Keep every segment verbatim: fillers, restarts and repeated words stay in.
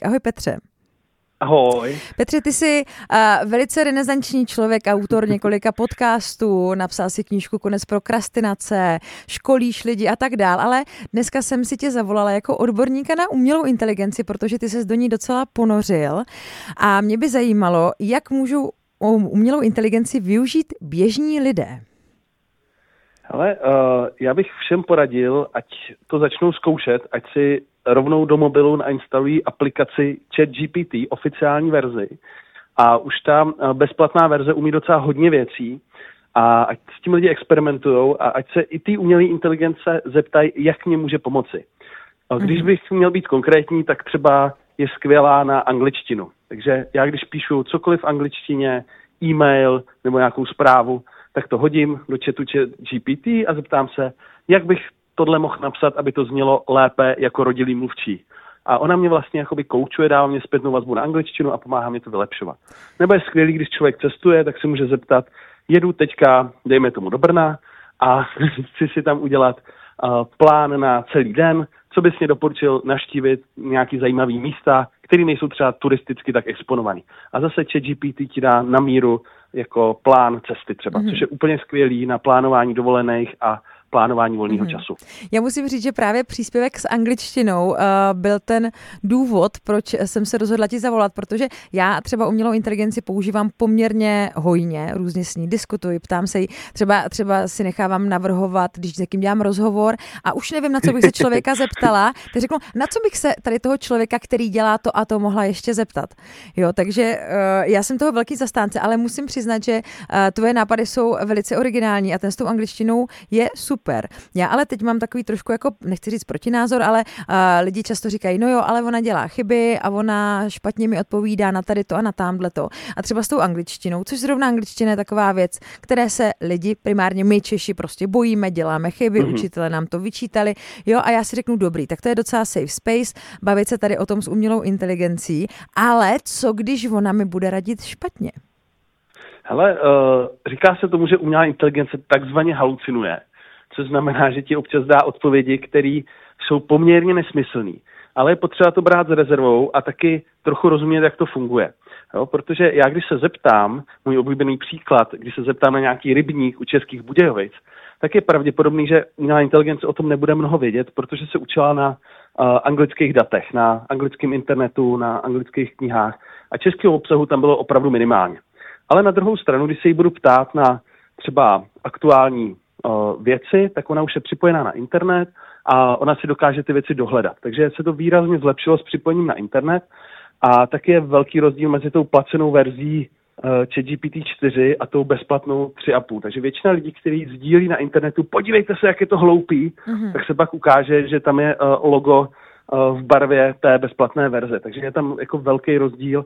Ahoj Petře. Ahoj. Petře, ty jsi uh, velice renesanční člověk, autor několika podcastů, napsal si knížku Konec prokrastinace, školíš lidi a tak dál, ale dneska jsem si tě zavolala jako odborníka na umělou inteligenci, protože ty ses do ní docela ponořil a mě by zajímalo, jak můžou umělou inteligenci využít běžní lidé. Hele, uh, já bych všem poradil, ať to začnou zkoušet, ať si rovnou do mobilu nainstalují aplikaci ChatGPT, oficiální verzi. A už ta bezplatná verze umí docela hodně věcí. A ať s tím lidi experimentujou a ať se i ty umělé inteligence zeptají, jak mě může pomoci. A když bych měl být konkrétní, tak třeba je skvělá na angličtinu. Takže já když píšu cokoliv v angličtině, e-mail nebo nějakou zprávu, tak to hodím do chatu ChatGPT a zeptám se, jak bych tohle mohl napsat, aby to znělo lépe jako rodilý mluvčí. A ona mě vlastně jakoby koučuje, dává mě zpětnou vazbu na angličtinu a pomáhá mě to vylepšovat. Nebo je skvělý, když člověk cestuje, tak se může zeptat, jedu teďka, dejme tomu do Brna a chci si tam udělat uh, plán na celý den, co bys mě doporučil navštívit nějaký zajímavý místa, které nejsou třeba turisticky tak exponovaný. A zase ChatGPT ti dá na míru jako plán cesty třeba, mm-hmm. což je úplně skvělý na plánování dovolených a plánování volného mm-hmm. času. Já musím říct, že právě příspěvek s angličtinou uh, byl ten důvod, proč jsem se rozhodla ti zavolat, protože já třeba umělou inteligenci používám poměrně hojně, různě s ní diskutuji, ptám se jí, třeba, třeba si nechávám navrhovat, když s někým dělám rozhovor a už nevím, na co bych se člověka zeptala, tak řeknu, na co bych se tady toho člověka, který dělá to a to, mohla ještě zeptat. Jo, takže uh, já jsem toho velký zastánce, ale musím přiznat, že uh, tvoje nápady jsou velice originální a ten s tou angličtinou je super. Super. Já ale teď mám takový trošku jako, nechci říct protinázor, ale uh, lidi často říkají, no jo, ale ona dělá chyby a ona špatně mi odpovídá na tady to a na támhleto. A třeba s tou angličtinou, což zrovna angličtina je taková věc, které se lidi, primárně my Češi, prostě bojíme, děláme chyby, mm-hmm. učitelé nám to vyčítali, jo, a já si řeknu, dobrý, tak to je docela safe space, bavit se tady o tom s umělou inteligencí, ale co když ona mi bude radit špatně? Hele, uh, říká se tomu, že umělá inteligence takzvaně halucinuje. Což znamená, že ti občas dá odpovědi, které jsou poměrně nesmyslné. Ale je potřeba to brát s rezervou a taky trochu rozumět, jak to funguje. Jo, protože já, když se zeptám, můj oblíbený příklad, když se zeptám na nějaký rybník u Českých Budějovic, tak je pravděpodobný, že umělá inteligence o tom nebude mnoho vědět, protože se učila na uh, anglických datech, na anglickém internetu, na anglických knihách a českého obsahu tam bylo opravdu minimálně. Ale na druhou stranu, když se jí budu ptát na třeba aktuální věci, tak ona už je připojená na internet a ona si dokáže ty věci dohledat. Takže se to výrazně zlepšilo s připojením na internet a taky je velký rozdíl mezi tou placenou verzí uh, ChatGPT čtyři a tou bezplatnou tři a půl. Takže většina lidí, kteří sdílí na internetu, podívejte se, jak je to hloupý, mm-hmm. tak se pak ukáže, že tam je uh, logo uh, v barvě té bezplatné verze. Takže je tam jako velký rozdíl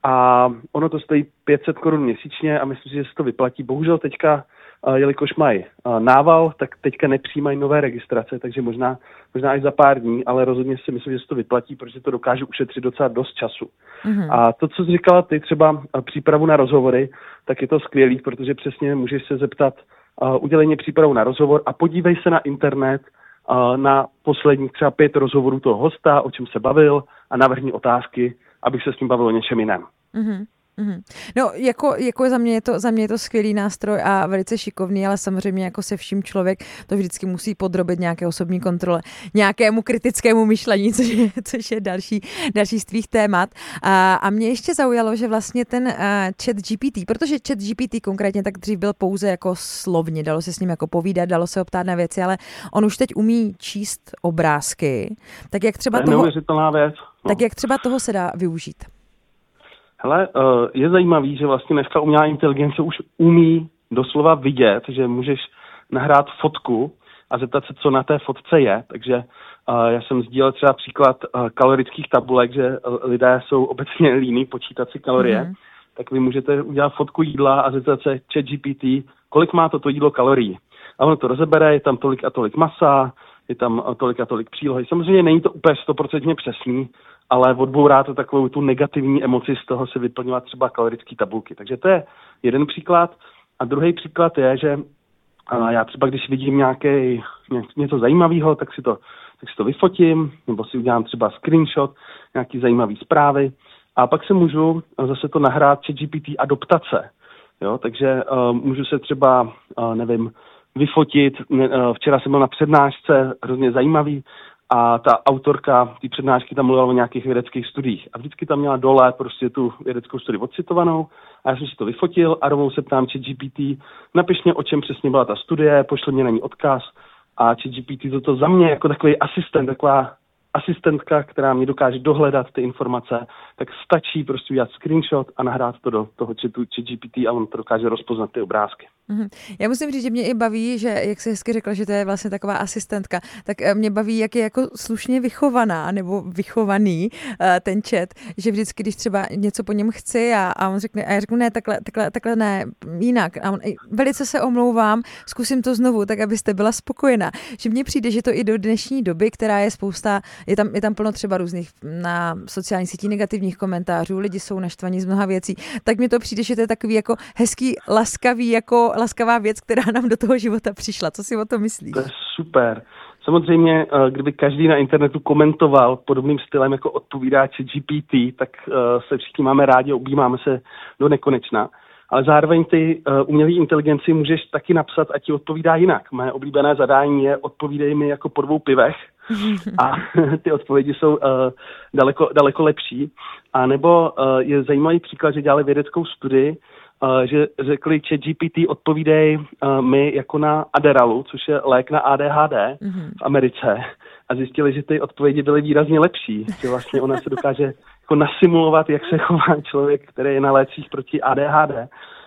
a ono to stojí pět set korun měsíčně a myslím si, že se to vyplatí. Bohužel teďka jelikož mají nával, tak teďka nepřijímají nové registrace, takže možná, možná až za pár dní, ale rozhodně si myslím, že se to vyplatí, protože to dokáže ušetřit docela dost času. Mm-hmm. A to, co jsi říkala ty, třeba přípravu na rozhovory, tak je to skvělý, protože přesně můžeš se zeptat, uh, udělej mě přípravu na rozhovor a podívej se na internet uh, na posledních třeba pět rozhovorů toho hosta, o čem se bavil a navrhni otázky, abych se s ním bavil o něčem jiném. Mm-hmm. Mm-hmm. No, jako, jako za mě je to, za mě je to skvělý nástroj a velice šikovný, ale samozřejmě jako se vším člověk to vždycky musí podrobit nějaké osobní kontrole, nějakému kritickému myšlení, což je, což je další, další z tvých témat. A, a mě ještě zaujalo, že vlastně ten uh, chat G P T, protože chat G P T konkrétně tak dřív byl pouze jako slovně, dalo se s ním jako povídat, dalo se optát na věci, ale on už teď umí číst obrázky. Tak jak třeba toho, věc. No. Tak jak třeba toho se dá využít? Hele, je zajímavý, že vlastně dneska umělá inteligence už umí doslova vidět, že můžeš nahrát fotku a zeptat se, co na té fotce je. Takže já jsem sdílel třeba příklad kalorických tabulek, že lidé jsou obecně líní počítat si kalorie. Mm-hmm. Tak vy můžete udělat fotku jídla a zeptat se ChatGPT, kolik má toto jídlo kalorií. A ono to rozebere, je tam tolik a tolik masa, je tam tolik a tolik přílohy. Samozřejmě není to úplně stoprocentně přesný, ale odbourá to takovou tu negativní emoci z toho se vyplňovat třeba kalorické tabulky. Takže to je jeden příklad. A druhý příklad je, že já třeba když vidím nějaký, něco zajímavého, tak si to tak si to vyfotím, nebo si udělám třeba screenshot, nějaký zajímavý zprávy a pak se můžu zase to nahrát ChatGPT adaptace. Jo, takže uh, můžu se třeba, uh, nevím, vyfotit. Uh, včera jsem byl na přednášce, hrozně zajímavý, a ta autorka té přednášky tam mluvila o nějakých vědeckých studiích. A vždycky tam měla dole prostě tu vědeckou studii odcitovanou a já jsem si to vyfotil a rovnou se ptám ChatGPT, napiš mě, o čem přesně byla ta studie, pošle mě na ní odkaz a ChatGPT toto za mě jako takový asistent, taková asistentka, která mi dokáže dohledat ty informace, tak stačí prostě udělat screenshot a nahrát to do toho chatu ChatGPT a on to dokáže rozpoznat ty obrázky. Mm-hmm. Já musím říct, že mě i baví, že jak jsi hezky řekla, že to je vlastně taková asistentka, tak mě baví, jak je jako slušně vychovaná nebo vychovaný uh, ten chat, že vždycky, když třeba něco po něm chci a, a on řekne, a já řeknu ne, takhle, takhle, takhle ne, jinak. A on, velice se omlouvám, zkusím to znovu, tak abyste byla spokojená. Že mně přijde, že to i do dnešní doby, která je spousta, je tam, je tam plno třeba různých na sociálních sítích negativních komentářů, lidi jsou naštvaní z mnoha věcí, tak mi to přijde, že to je takový jako hezký, laskavý, jako laskavá věc, která nám do toho života přišla. Co si o tom myslíš? To je super. Samozřejmě, kdyby každý na internetu komentoval podobným stylem, jako odpovídá ChatGPT, tak se všichni máme rádi, objímáme se do nekonečna. Ale zároveň ty uh, umělé inteligenci můžeš taky napsat, ať ti odpovídá jinak. Moje oblíbené zadání je odpovídej mi jako po dvou pivech a ty odpovědi jsou uh, daleko, daleko lepší. A nebo uh, je zajímavý příklad, že dělali vědeckou studii, uh, že řekli ChatGPT odpovídej uh, mi jako na Adderallu, což je lék na A D H D v Americe. A zjistili, že ty odpovědi byly výrazně lepší. Že vlastně ona se dokáže jako nasimulovat, jak se chová člověk, který je na lécích proti A D H D.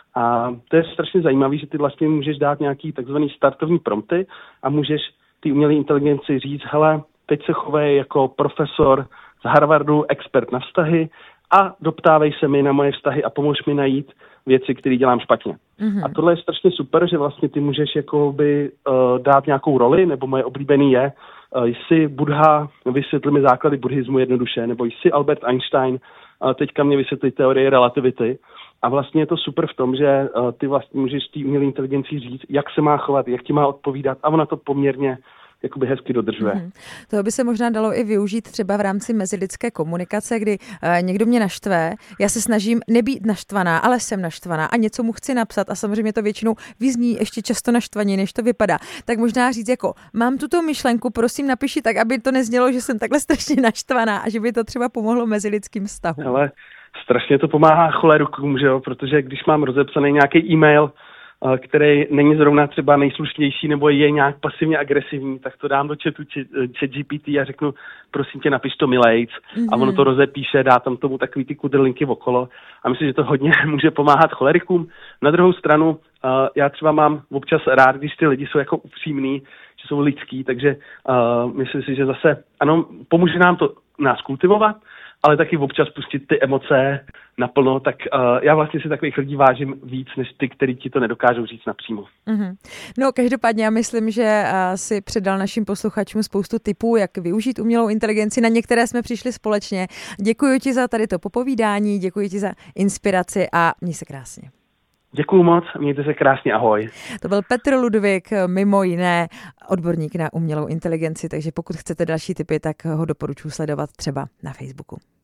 A to je strašně zajímavé, že ty vlastně můžeš dát nějaký takzvaný startovní prompty a můžeš ty umělé inteligenci říct, hele, teď se chovej jako profesor z Harvardu, expert na vztahy a doptávej se mi na moje vztahy a pomož mi najít věci, které dělám špatně. Mm-hmm. A tohle je strašně super, že vlastně ty můžeš jakoby uh, dát nějakou roli, nebo moje oblíbený je, uh, jsi Buddha, vysvětli mi základy buddhismu jednoduše, nebo jsi Albert Einstein, uh, teďka mě vysvětli teorie relativity. A vlastně je to super v tom, že uh, ty vlastně můžeš té umělé inteligenci říct, jak se má chovat, jak ti má odpovídat a ona to poměrně jakoby hezky dodržuje. Mm-hmm. To by se možná dalo i využít třeba v rámci mezilidské komunikace, kdy uh, někdo mě naštve, já se snažím nebýt naštvaná, ale jsem naštvaná a něco mu chci napsat a samozřejmě to většinou vyzní ještě často naštvaně, než to vypadá. Tak možná říct jako, mám tuto myšlenku, prosím napiši tak, aby to neznělo, že jsem takhle strašně naštvaná a že by to třeba pomohlo mezilidským vztahům. Ale strašně to pomáhá cholerukům, že jo, protože když mám rozepsaný nějaký e-mail, který není zrovna třeba nejslušnější nebo je nějak pasivně agresivní, tak to dám do chatu ChatGPT a řeknu, prosím tě, napiš to milejc. Mm-hmm. A ono to rozepíše, dá tam tomu takový ty kudrlinky okolo. A myslím, že to hodně může pomáhat cholerikům. Na druhou stranu, uh, já třeba mám občas rád, když ty lidi jsou jako upřímný, že jsou lidský, takže uh, myslím si, že zase, ano, pomůže nám to nás kultivovat, ale taky občas pustit ty emoce naplno, tak uh, já vlastně si takových lidí vážím víc, než ty, kteří ti to nedokážou říct napřímo. Mm-hmm. No každopádně já myslím, že uh, si předal našim posluchačům spoustu tipů, jak využít umělou inteligenci. Na některé jsme přišli společně. Děkuji ti za tady to popovídání, děkuji ti za inspiraci a měj se krásně. Děkuju moc, mějte se krásně, ahoj. To byl Petr Ludvík, mimo jiné odborník na umělou inteligenci, takže pokud chcete další tipy, tak ho doporučuji sledovat třeba na Facebooku.